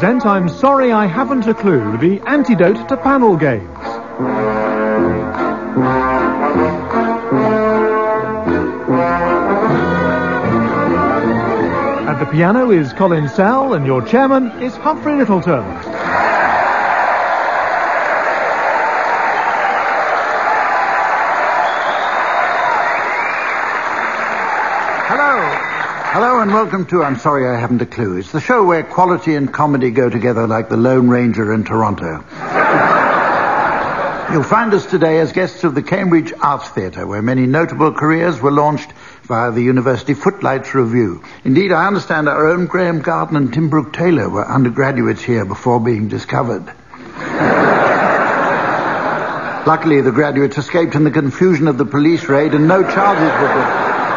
present I'm Sorry I Haven't a Clue, the antidote to panel games. At the piano is Colin Sell, and your chairman is Humphrey Littleton. Hello and welcome to I'm Sorry I Haven't a Clue. It's the show where quality and comedy go together like the Lone Ranger and Toronto. You'll find us today as guests of the Cambridge Arts Theatre, where many notable careers were launched via the University Footlights Revue. Indeed, I understand our own Graham Garden and Tim Brooke Taylor were undergraduates here before being discovered. Luckily, the graduates escaped in the confusion of the police raid and no charges were brought.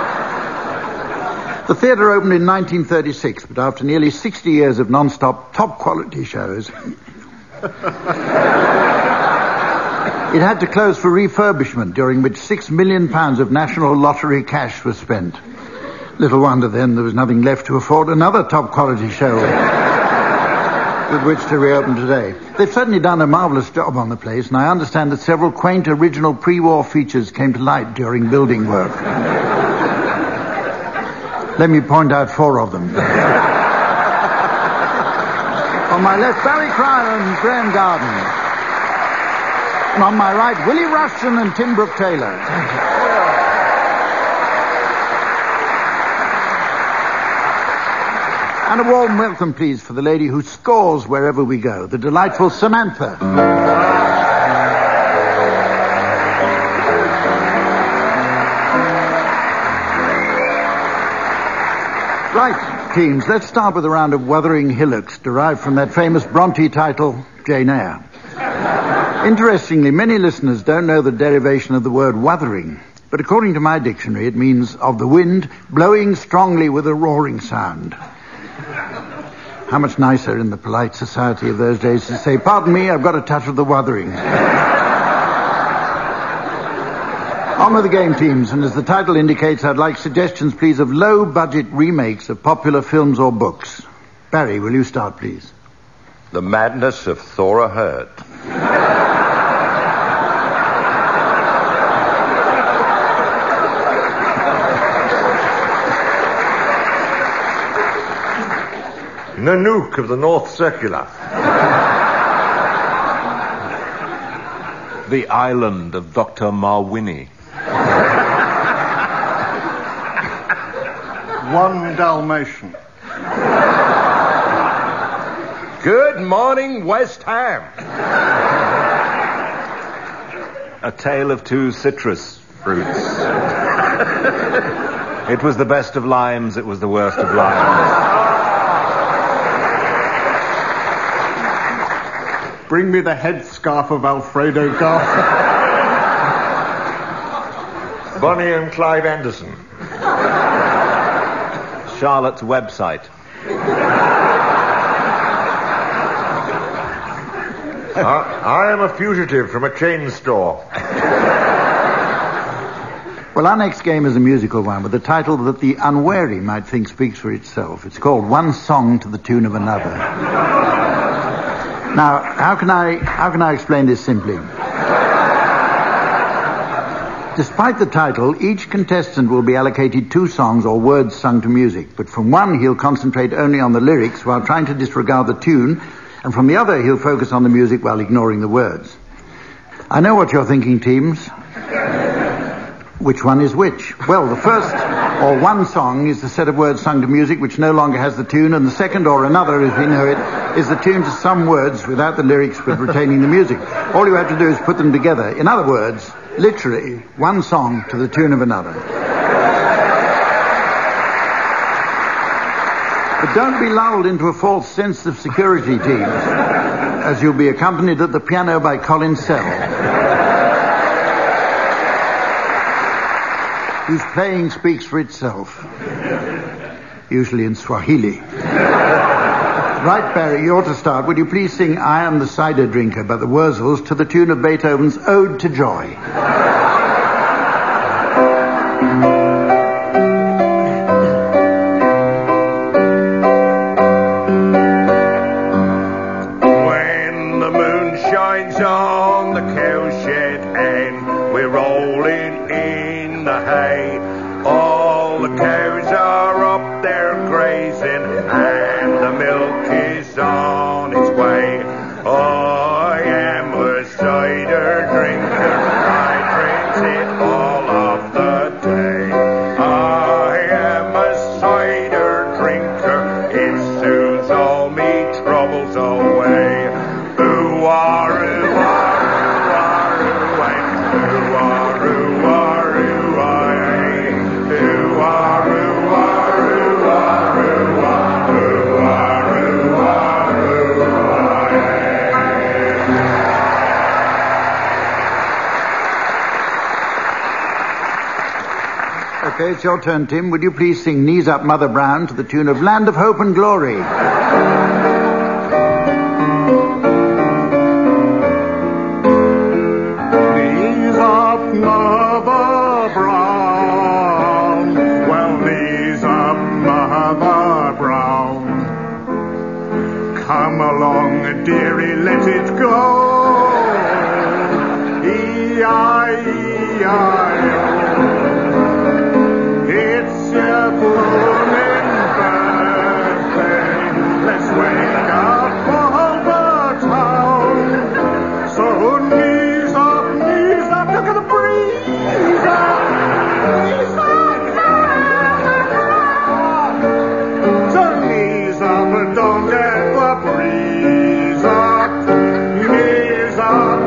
The theatre opened in 1936, but after nearly 60 years of non-stop, top-quality shows, it had to close for refurbishment, during which £6 million of National Lottery cash was spent. Little wonder then there was nothing left to afford another top-quality show with which to reopen today. They've certainly done a marvellous job on the place, and I understand that several quaint original pre-war features came to light during building work. Let me point out 4 of them. On my left, Barry Cryer and Graham Garden. And on my right, Willie Rushton and Tim Brooke Taylor. And a warm welcome, please, for the lady who scores wherever we go, the delightful Samantha. Right, teams, let's start with a round of Wuthering Hillocks, derived from that famous Bronte title, Jane Eyre. Interestingly, many listeners don't know the derivation of the word wuthering, but according to my dictionary, it means of the wind blowing strongly with a roaring sound. How much nicer in the polite society of those days to say, pardon me, I've got a touch of the wuthering. On with the game, teams, and as the title indicates, I'd like suggestions, please, of low-budget remakes of popular films or books. Barry, will you start, please? The Madness of Thora Hird. Nanook of the North Circular. The Island of Dr. Marwini. One Dalmatian. Good morning, West Ham. A Tale of Two Citrus Fruits. It was the best of limes, it was the worst of limes. Bring me the headscarf of Alfredo Garth. Bonnie and Clyde Anderson. Charlotte's Website. I am a fugitive from a chain store. Well, our next game is a musical one with a title that the unwary might think speaks for itself. It's called One Song to the Tune of Another. Now, how can I explain this simply? Despite the title, each contestant will be allocated 2 songs or words sung to music, but from one he'll concentrate only on the lyrics while trying to disregard the tune, and from the other he'll focus on the music while ignoring the words. I know what you're thinking, teams. Which one is which? Well, the first, or one song, is the set of words sung to music which no longer has the tune, and the second, or another as we know it, is the tune to some words without the lyrics but retaining the music. All you have to do is put them together. In other words, literally, one song to the tune of another. But don't be lulled into a false sense of security, teams, as you'll be accompanied at the piano by Colin Sell, whose playing speaks for itself, usually in Swahili. Right, Barry, you're to start. Would you please sing I Am the Cider Drinker by the Wurzels to the tune of Beethoven's Ode to Joy? Okay, it's your turn, Tim. Would you please sing Knees Up, Mother Brown to the tune of Land of Hope and Glory? Knees up, Mother Brown. Well, knees up, Mother Brown. Come along, dearie, let it go. E-I-E-I-O. It's a blooming birthday. Let's wake up all the town. So knees up, look at the breeze up, knees up. So knees up, don't get the breeze up, knees up.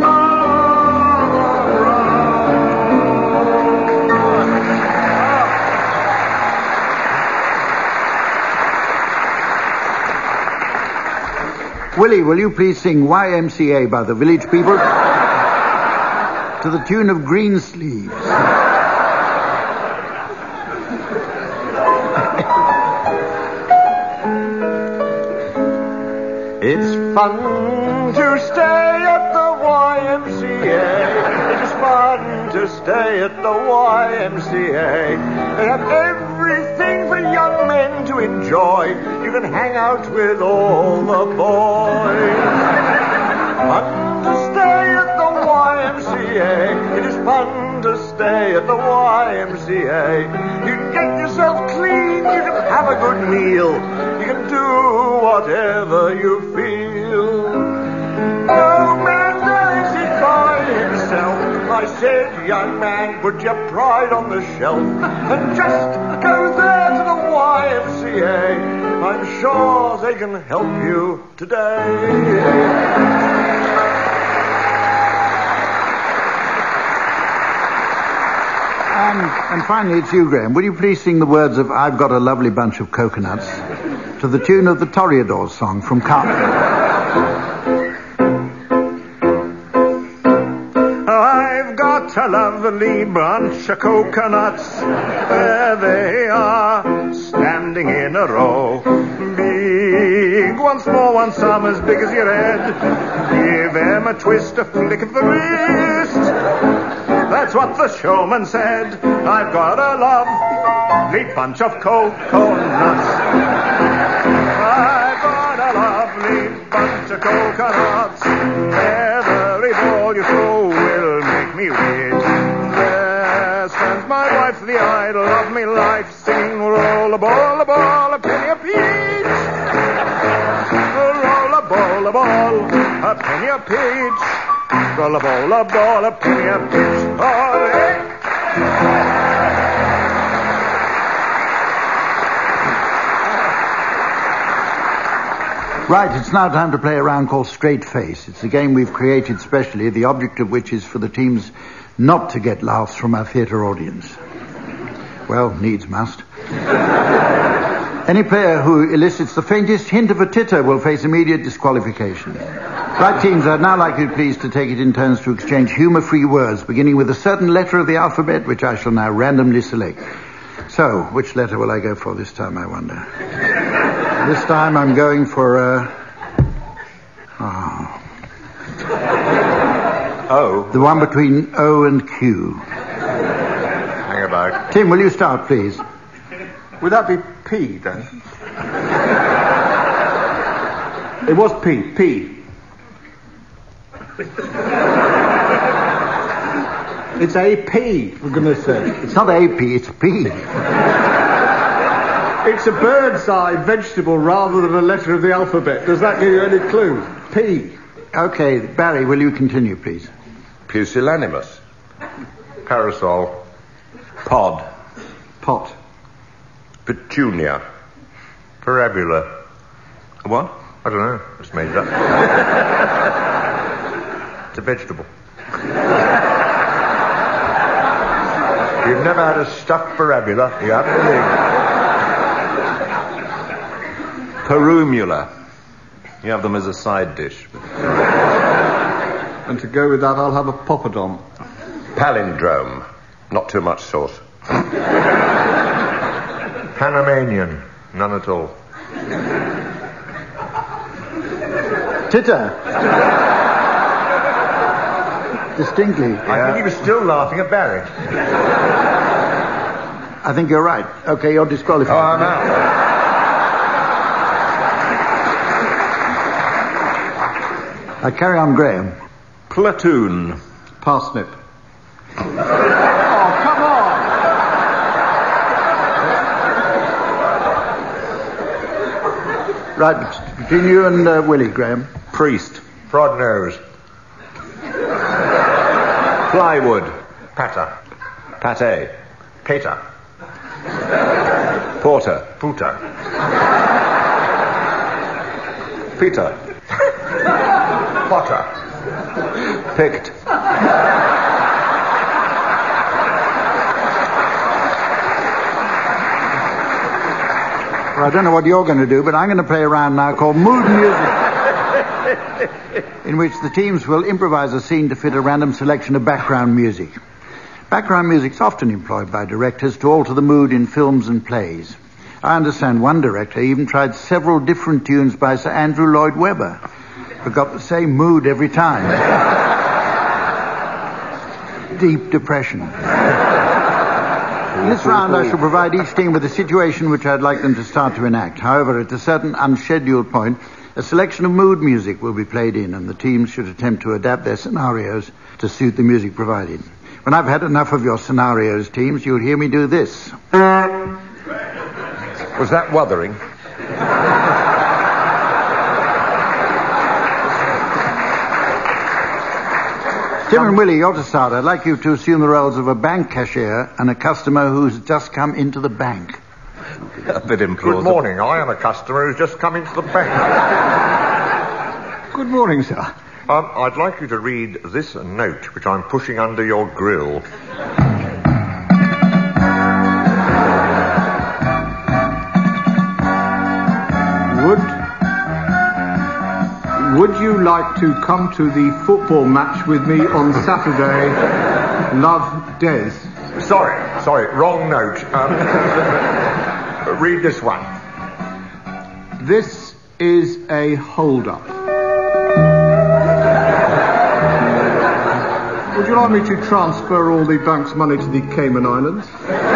Willie, will you please sing YMCA by the Village People to the tune of Green Sleeves? It's fun to stay at the YMCA. It is fun to stay at the YMCA. They have everything for young men to enjoy. You can hang out with all the boys. Fun to stay at the YMCA. It is fun to stay at the YMCA. You can get yourself clean. You can have a good meal. You can do whatever you feel. No man does it by himself. I said, young man, put your pride on the shelf and just go there to the YMCA. I'm sure they can help you today. And finally, it's you, Graham. Will you please sing the words of I've Got a Lovely Bunch of Coconuts to the tune of the Toreadors song from Carmen? I've got a lovely bunch of coconuts. There they are, standing in a row. Big one, small one, some as big as your head. Give them a twist, a flick of the wrist. That's what the showman said. I've got a lovely bunch of coconuts. I've got a lovely bunch of coconuts. Every ball you throw will make me rich. There stands my wife, the idol of me life, singing roll a ball, a penny a peach. Roll a ball, a penny a peach. Roll a ball, a penny a peach. Olé! Right, it's now time to play a round called Straight Face. It's a game we've created specially, the object of which is for the teams not to get laughs from our theatre audience. Well, needs must. Any player who elicits the faintest hint of a titter will face immediate disqualification. Right, teams, I'd now like you please to take it in turns to exchange humour-free words, beginning with a certain letter of the alphabet, which I shall now randomly select. So, which letter will I go for this time, I wonder? This time I'm going for O. The one between O and Q. Hang about. Tim, will you start, please? Would that be P, then? It was P. It's AP, for goodness sake. It's not AP, it's P. It's a bird's eye vegetable rather than a letter of the alphabet. Does that give you any clue? P. Okay, Barry, will you continue, please? Pusillanimous. Parasol. Pod. Pot. Petunia. Parabula. What? I don't know. Just made it up. It's a vegetable. You've never had a stuffed parabula. You haven't believed. Perumula. You have them as a side dish. And to go with that, I'll have a poppadom. Palindrome. Not too much sauce. Panamanian. None at all. Titter. Distinctly. I think he was still laughing at Barry. I think you're right. Okay, you're disqualified. Oh, I'm out. Carry on, Graham. Platoon. Parsnip. Right, between you and Willie, Graham. Priest. Prod nose. Plywood. Patter. Pate. Pater. Porter. Puter. Peter. Potter. Picked. Well, I don't know what you're going to do, but I'm going to play a round now called Mood Music, in which the teams will improvise a scene to fit a random selection of background music. Background music's often employed by directors to alter the mood in films and plays. I understand one director even tried several different tunes by Sir Andrew Lloyd Webber, but got the same mood every time. Deep depression. In this round, I shall provide each team with a situation which I'd like them to start to enact. However, at a certain unscheduled point, a selection of mood music will be played in, and the teams should attempt to adapt their scenarios to suit the music provided. When I've had enough of your scenarios, teams, you'll hear me do this. Was that Wuthering? Tim and Willie, you're to start. I'd like you to assume the roles of a bank cashier and a customer who's just come into the bank. A bit implausible. Good morning. I am a customer who's just come into the bank. Good morning, sir. I'd like you to read this note, which I'm pushing under your grill. Would you like to come to the football match with me on Saturday? Love, Des. Sorry, wrong note. Read this one. This is a hold-up. Would you like me to transfer all the bank's money to the Cayman Islands?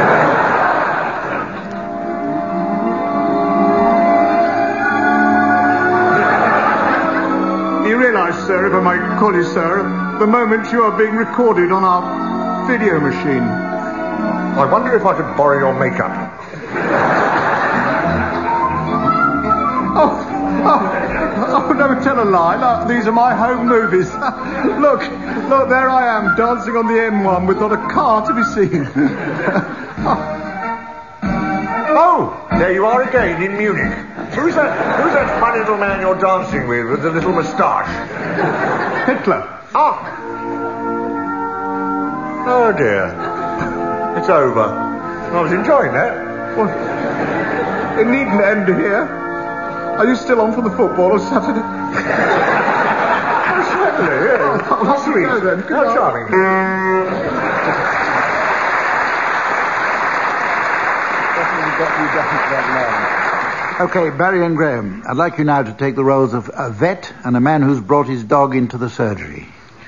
Sir, if I might call you sir, at the moment you are being recorded on our video machine. I wonder if I could borrow your makeup. Oh, never tell a lie. Look, these are my home movies. Look, there I am, dancing on the M1 with not a car to be seen. Oh, there you are again in Munich. Who's that funny little man you're dancing with the little moustache? Hitler. Oh dear. It's over. I was enjoying that. Well, it needn't end here. Are you still on for the football on Saturday? Certainly, yeah. How sweet. Go then. How charming. Okay, Barry and Graham, I'd like you now to take the roles of a vet and a man who's brought his dog into the surgery.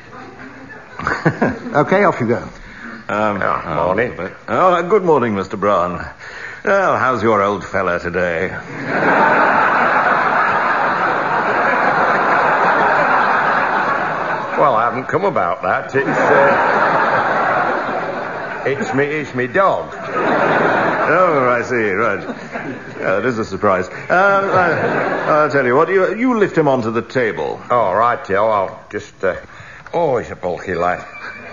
Okay, off you go. Morning. Good morning, Mr. Brown. Well, how's your old fella today? Well, I haven't come about that. It's me dog. Oh, I see, right. That is a surprise. I'll tell you what, you lift him onto the table. Oh, right, Joe. I'll just... Oh, he's a bulky lad.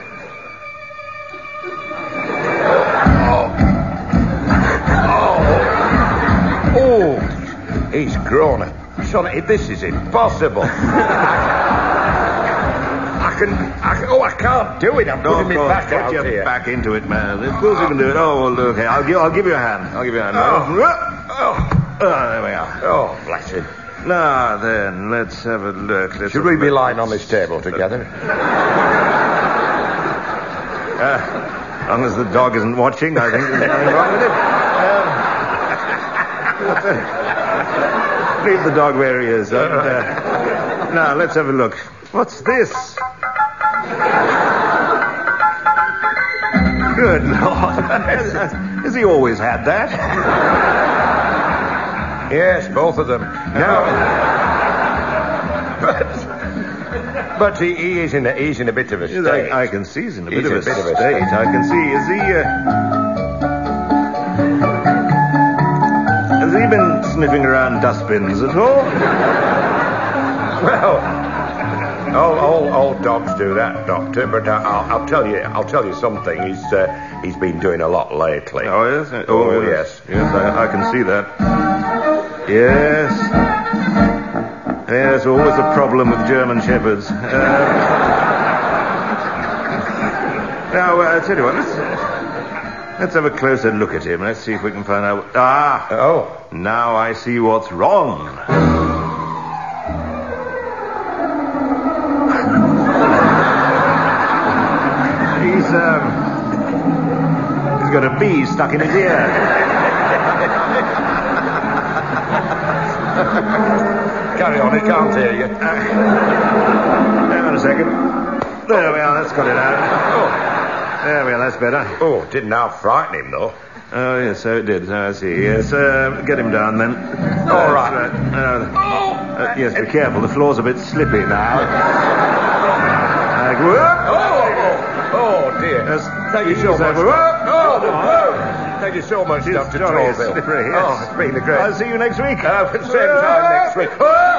Oh, he's grown. Sonny, this is impossible. I can't do it. I'm putting me back out here. Put your back into it, man. Of course you can do it. Oh, well, okay. I'll give you a hand. There we are. Oh, bless him. Now, then, let's have a look. Should we be lying on this table together? As long as the dog isn't watching, I think there's nothing wrong with it. Leave the dog where he is. Now, let's have a look. What's this? Good Lord. Has he always had that? Yes, both of them. No. But he is in a bit of a state. I can see he's in a bit He's of a a bit of a state. state. I can see. Has he been sniffing around dustbins at all? Well, all dogs do that, Doctor. But I'll tell you something. He's been doing a lot lately. Oh, yes? Oh, yes. Yes, I can see that. Yes. There's always a problem with German Shepherds. Now, I tell you what, let's have a closer look at him. Let's see if we can find out... Now I see what's wrong. He's got a bee stuck in his ear. Carry on, he can't hear you. Hang on a second. There we are, that's got it out. Oh, there we are, that's better. Oh, didn't half frighten him, though. Oh, yes, so it did. I see. Yes, get him down then. All right. Yes, be careful. The floor's a bit slippy now. Oh, dear. Yes, Thank you so much. Thank you so much, Dr. Jolly Torville. slippery, yes. Oh, it's been a great... I'll see you next week. At the same time next week.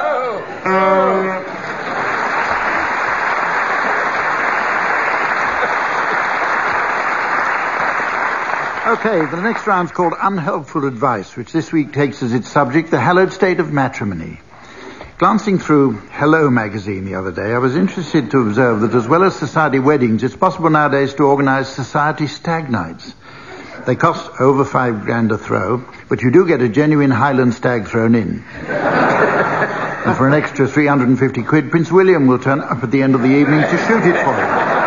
Okay, the next round's called Unhelpful Advice, which this week takes as its subject the hallowed state of matrimony. Glancing through Hello magazine the other day, I was interested to observe that as well as society weddings, it's possible nowadays to organise society stag nights. They cost over $5,000 a throw, but you do get a genuine Highland stag thrown in. And for an extra 350 quid, Prince William will turn up at the end of the evening to shoot it for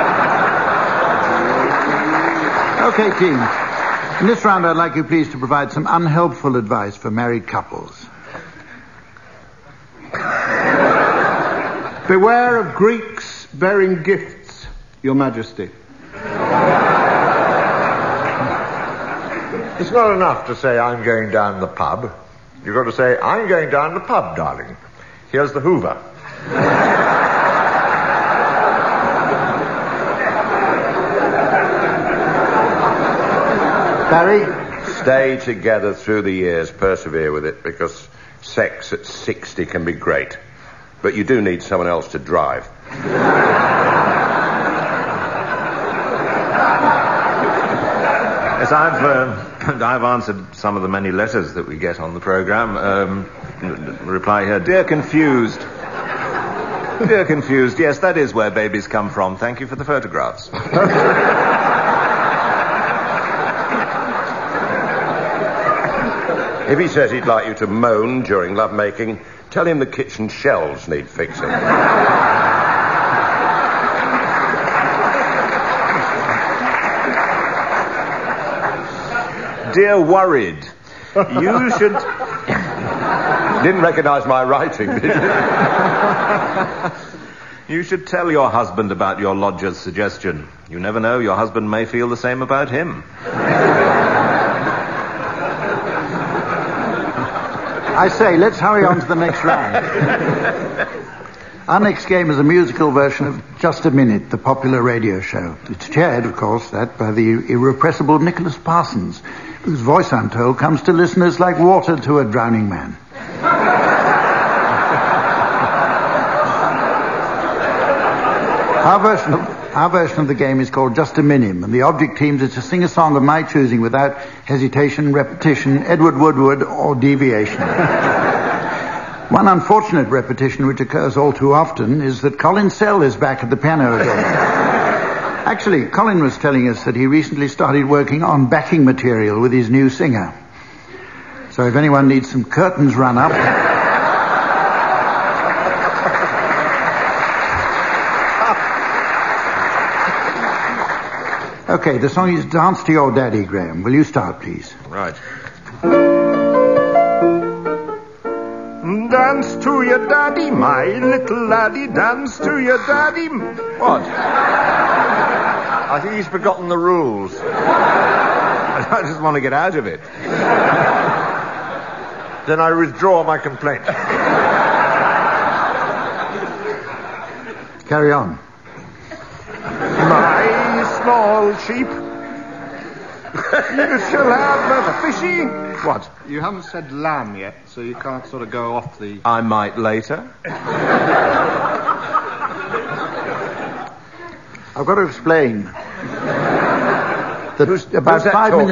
you. Okay, team. In this round, I'd like you please to provide some unhelpful advice for married couples. Beware of Greeks bearing gifts, Your Majesty. It's not enough to say, I'm going down the pub. You've got to say, I'm going down the pub, darling. Here's the Hoover. Barry? Stay together through the years. Persevere with it, because sex at 60 can be great. But you do need someone else to drive. Yes, I've answered some of the many letters that we get on the programme. Reply here, Dear Confused. Dear Confused, yes, that is where babies come from. Thank you for the photographs. If he says he'd like you to moan during lovemaking, tell him the kitchen shelves need fixing. Dear Worried, you should... Didn't recognise my writing, did you? You should tell your husband about your lodger's suggestion. You never know, your husband may feel the same about him. I say, let's hurry on to the next round. Our next game is a musical version of Just a Minute, the popular radio show. It's chaired, of course, by the irrepressible Nicholas Parsons, whose voice, I'm told, comes to listeners like water to a drowning man. Our version of the game is called Just a Minim, and the object teams is to sing a song of my choosing without hesitation, repetition, Edward Woodward, or deviation. One unfortunate repetition which occurs all too often is that Colin Sell is back at the piano again. Actually, Colin was telling us that he recently started working on backing material with his new singer. So if anyone needs some curtains run up... Okay, the song is Dance to Your Daddy, Graham. Will you start, please? Right. Dance to your daddy, my little laddie. Dance to your daddy. What? I think he's forgotten the rules. I just want to get out of it. Then I withdraw my complaint. Carry on. My small sheep. You shall have a fishy. What? You haven't said lamb yet, so you can't sort of go off the... I might later. I've got to explain that about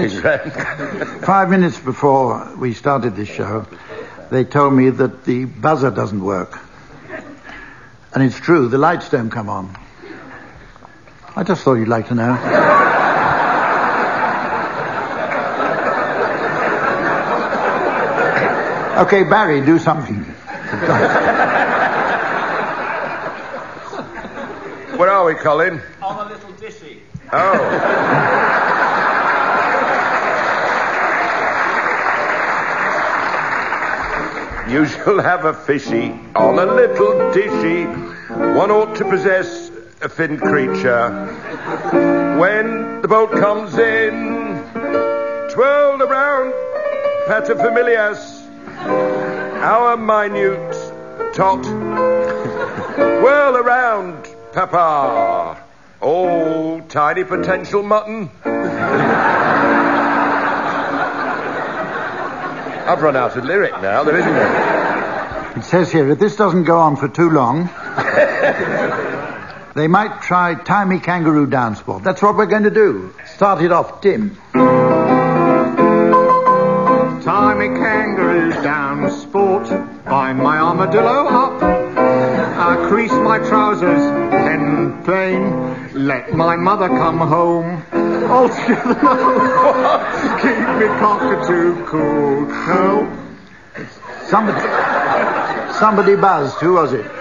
5 minutes before we started this show, they told me that the buzzer doesn't work. And it's true, the lights don't come on. I just thought you'd like to know. Okay, Barry, do something. Where are we, Colin? On a little dishy. Oh. You shall have a fishy on a little dishy. One ought to possess a fin creature. When the boat comes in, twirl around paterfamilias, our minute tot. Whirl around, Papa. Oh, tiny potential mutton. I've run out of lyric now, there isn't any. It says here, if this doesn't go on for too long, they might try Tie Me Kangaroo Dance Ball. That's what we're going to do. Start it off, Tim. Tie me kangaroo down, sport. Bind my armadillo up. Crease my trousers, pen plain. Let my mother come home. Altogether, keep me cockatoo cool. No. Somebody buzzed. Who was it?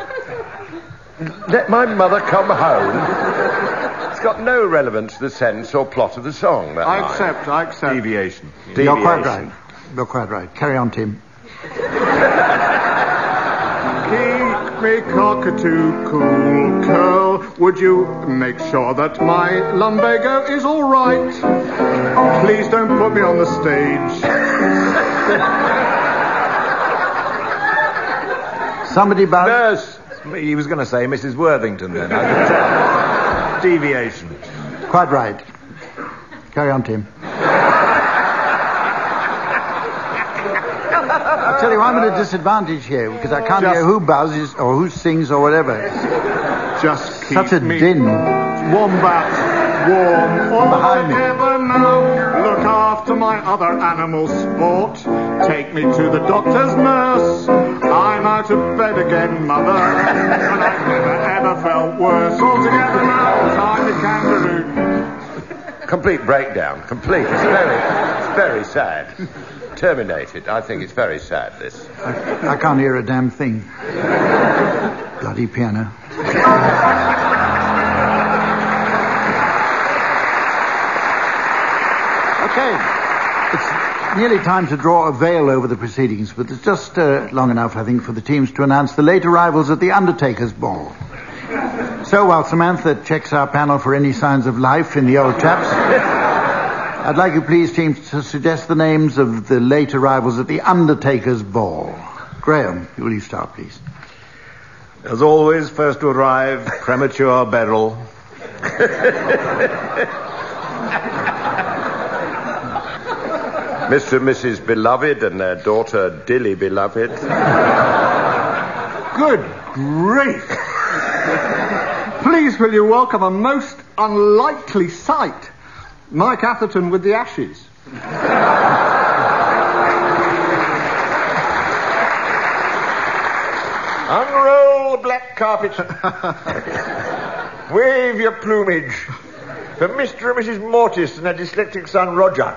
Let my mother come home. It's got no relevance to the sense or plot of the song. That I line. accept. Deviation. You're quite right. You're quite right. Carry on, Tim. Keep me cockatoo cool, curl. Would you make sure that my lumbago is all right? Please don't put me on the stage. Somebody buzzed. Nurse. He was going to say Mrs. Worthington then. Deviation. Quite right. Carry on, Tim. I tell you, I'm at a disadvantage here because I can't hear who buzzes or who sings or whatever. Just keep Such a me din. wombat warm. All Behind me. I ever know. Look after my other animal sport. Take me to the doctor's nurse. I'm out of bed again, mother, and I've never ever felt worse. Altogether now, tie the kangaroo. Complete breakdown. Complete. It's very sad. Terminated. I think it's very sad, this. I can't hear a damn thing. Bloody piano. Okay. It's nearly time to draw a veil over the proceedings, but it's just long enough, I think, for the teams to announce the late arrivals at the Undertaker's Ball. So while Samantha checks our panel for any signs of life in the old chaps, I'd like you please, teams, to suggest the names of the late arrivals at the Undertaker's Ball. Graham, will you start, please? As always, first to arrive, premature Beryl. Mr. and Mrs. Beloved and their daughter Dilly Beloved. Good grief! Please will you welcome a most unlikely sight. Mike Atherton with the Ashes. Unroll the black carpet. Wave your plumage for Mr. and Mrs. Mortis and their dyslexic son Roger.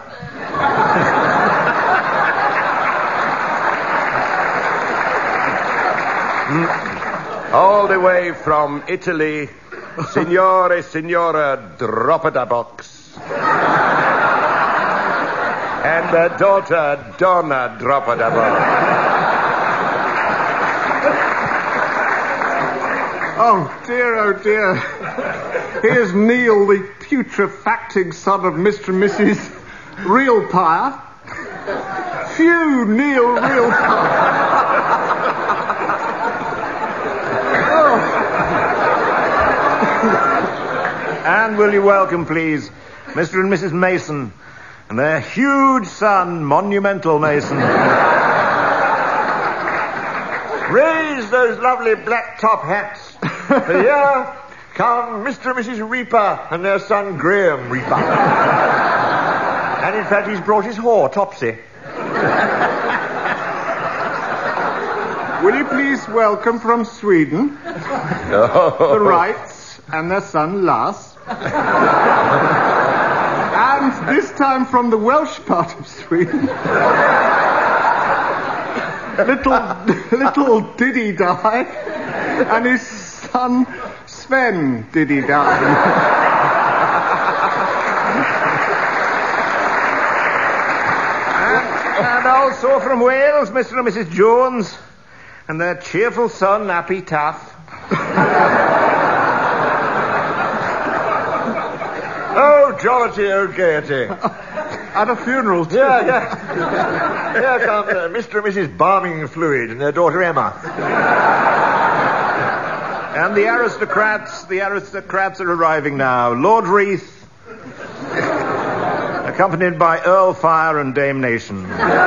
All the way from Italy, Signore, signora, drop it a box. And the daughter, Donna, drop it a box. Oh dear. Here's Neil, the putrefacting son of Mr. and Mrs. Realpire. Phew, Neil Realpire. And will you welcome, please, Mr. and Mrs. Mason and their huge son, Monumental Mason. Raise those lovely black top hats. Here come Mr. and Mrs. Reaper and their son, Graham Reaper. And in fact, he's brought his whore, Topsy. Will you please welcome from Sweden the Wrights and their son, Lars. And this time from the Welsh part of Sweden, little Diddy Di and his son Sven Diddy Di. And also from Wales, Mr. and Mrs. Jones and their cheerful son, Appy Taff. Oh, jollity, oh, gaiety. At a funeral, too. Yeah. Here come Mr. and Mrs. Barming Fluid and their daughter Emma. And the aristocrats are arriving now. Lord Reith, accompanied by Earl Fire and Dame Nation.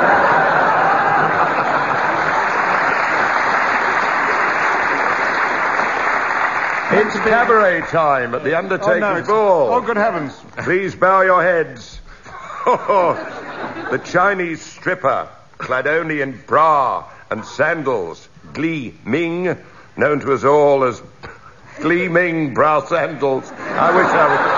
It's cabaret time at the Undertaker's ball. Oh, good heavens. Please bow your heads. The Chinese stripper, clad only in bra and sandals, Glee Ming, known to us all as Gleaming Bra Sandals. I wish I was...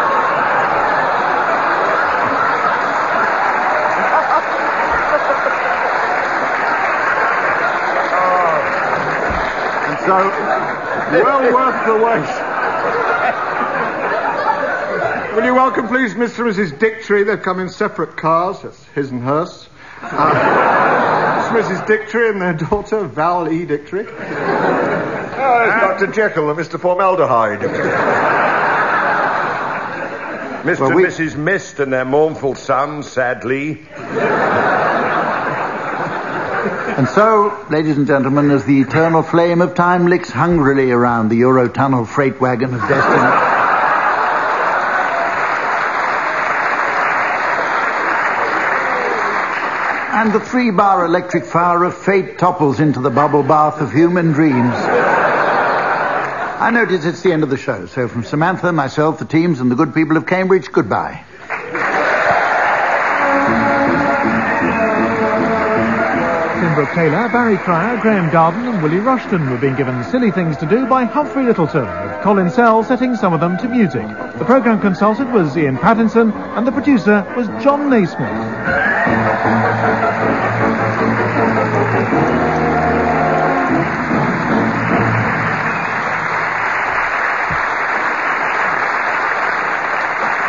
And so, well worth the wait. Will you welcome, please, Mr. and Mrs. Dictory? They've come in separate cars. That's his and hers. Mr. and Mrs. Dictory and their daughter, Val E. Dictory. It's Dr. Jekyll and Mr. Formaldehyde. Mr. and Mrs. Mist and their mournful son, Sadly. And so, ladies and gentlemen, as the eternal flame of time licks hungrily around the Eurotunnel freight wagon of destiny... and the 3-bar electric fire of fate topples into the bubble bath of human dreams. I notice it's the end of the show, so from Samantha, myself, the teams, and the good people of Cambridge, goodbye. Tim Brooke Taylor, Barry Cryer, Graham Garden and Willie Rushton were being given silly things to do by Humphrey Littleton, with Colin Sell setting some of them to music. The programme consultant was Ian Pattinson and the producer was John Naismith.